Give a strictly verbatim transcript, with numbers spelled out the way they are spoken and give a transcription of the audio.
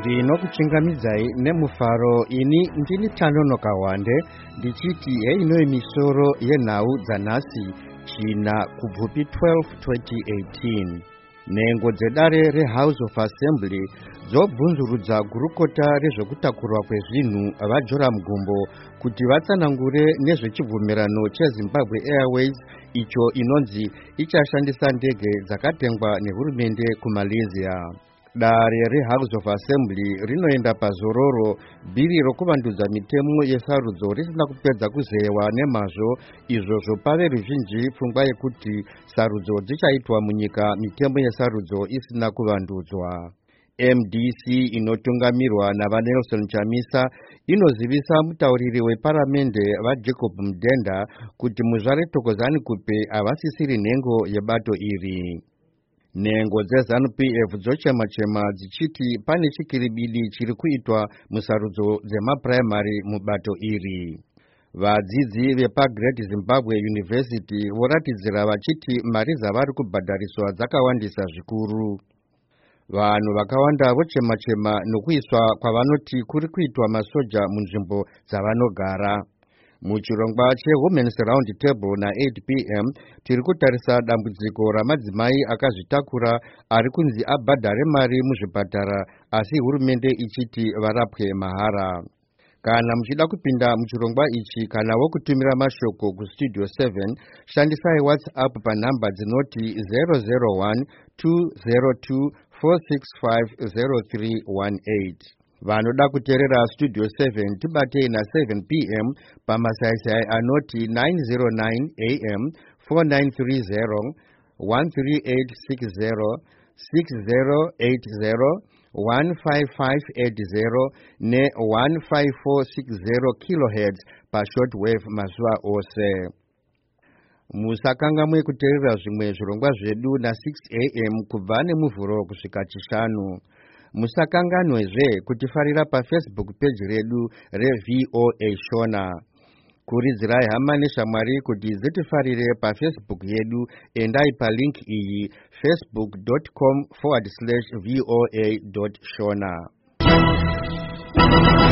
ndinokuchingamidzai nemufaro. Ini ndini Tanono Kawande ndichiti heino misoro yenhau dzanhasi china kubvupi twelve twenty eighteen. Nhengo dzedare reHouse of Assembly dzobvunzurudza gurukota rezvekutakurwa kwezvinhu vaJoram Gumbo kuti vatsanangure nezvechibvumirano cheZimbabwe Airways icho inonzi ichashandisa ndege dzakatengwa nehurumende kuMalaysia. Dare reHouse of Assembly rinoenda pazororo bhiri rokuvandudza mitemo yesarudzo risina kupedza kuzeyewa nemazvo, izvozvo pave ruzhinji pfungwa yekuti sarudzo dzichaitwa munyika mitemo yesarudzo isina kuvandudzwa. M D C inotungamirwa navaNelson Chamisa inozivisa mutauriri weparamende vaJacob Mudenda kuti muzvare Thokozani Kupe havasisiri nhengo yebato iri. Nhengo dzeZANU-P F dzochema-chema dzichiti pane chikiribidi chiri kuitwa musarudzo dzemapuraimari mubato iri. Vadzidzi vepaGreat Zimbabwe University voratidzira vachiti mari dzavari kubhadhariswa dzakawandisa zvikuru. Vanhu vakawanda vochema-chema nokuiswa kwavanoti kuri kuitwa masoja munzvimbo dzavanogara. Muchirongwa cheWomen's Round Table na eight p m tiri kutarisa dambudziko ramadzimai akazvitakura ari kunzi abhadhare mari muzvipatara asi hurumende ichiti varapwe mahara. Kana muchida kupinda muchirongwa ichi kana wokutumira mashoko kustudio seven, shandisai WhatsApp panhamba dzinoti zero zero one two zero two four six five zero three one eight. Vanoda kuteerera Studio seven tibatei na seven p m pamasaisai anoti nine zero nine a m four nine three zero one three eight six zero six zero eight zero one five five eight zero ne one five four six zero kilohertz pa shortwave mazuva ose. Musakanganwe kuteerera zvimwe zvirongwa zvedu na six a m kubva nemuvhuro kusvika chishanu. Musakanganwezve kutifarira paFacebook page redu reV O A Shona. Kuridzirai hama neshamwari kuti dzitifarire paFacebook yedu, endai palink iyi facebook dot com forward slash V O A dot Shona.